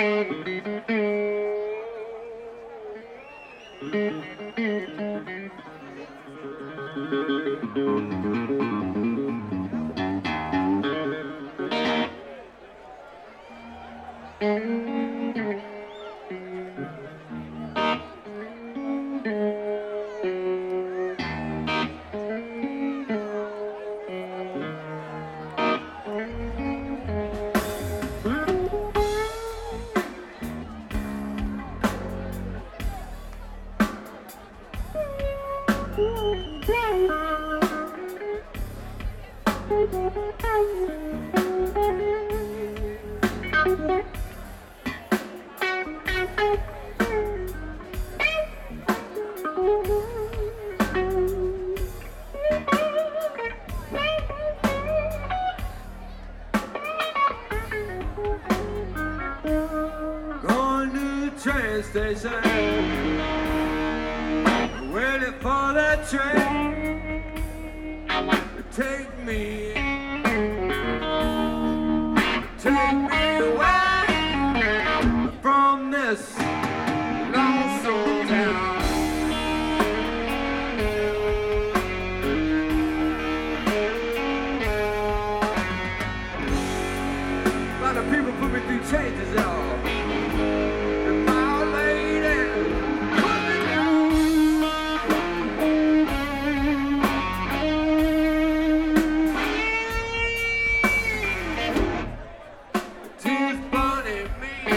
Going to the train station, waiting for that train to take me away from this lonesome town. A lot of people put me through changes, y'all. And my old lady put me down. Tears burning me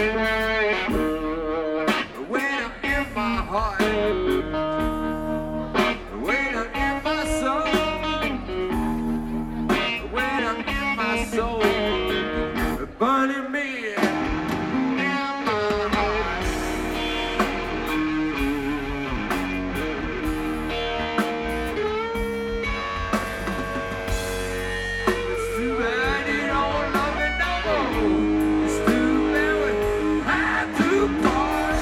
when I'm in my heart, when I'm in my soul, when I'm in my soul. Burning me in my heart. It's too bad you don't love me no more. It's too bad we had to part.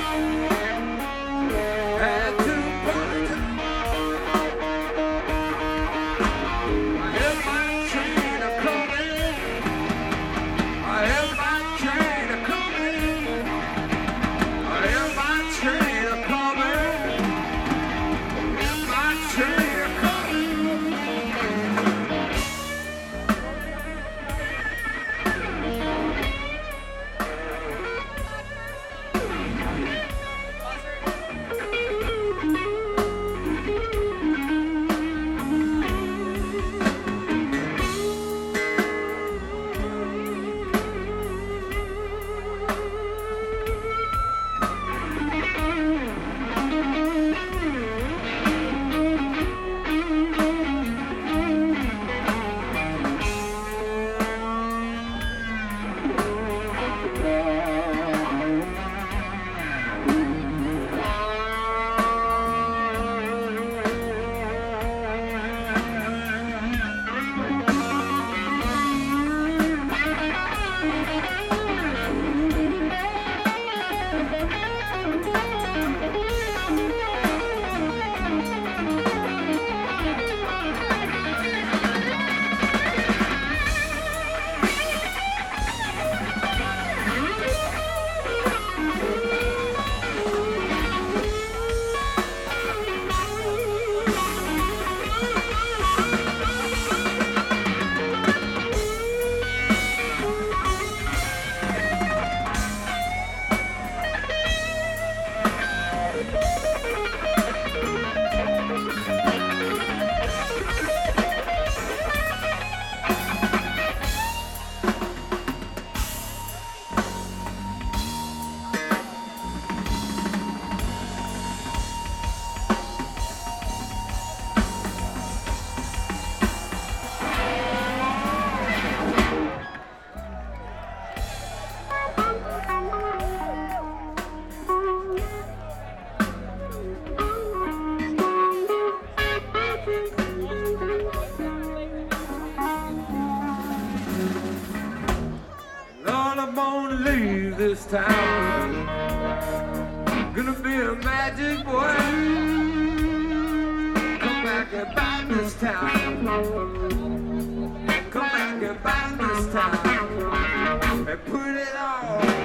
Had to part. I hear my train a-coming. I hear my train a-coming. I hear my train a-coming. I hear my train a-coming. Lord, I'm gonna leave this town. Gonna be a magic boy. Come back and buy this town. Come back and buy this town. And put it on.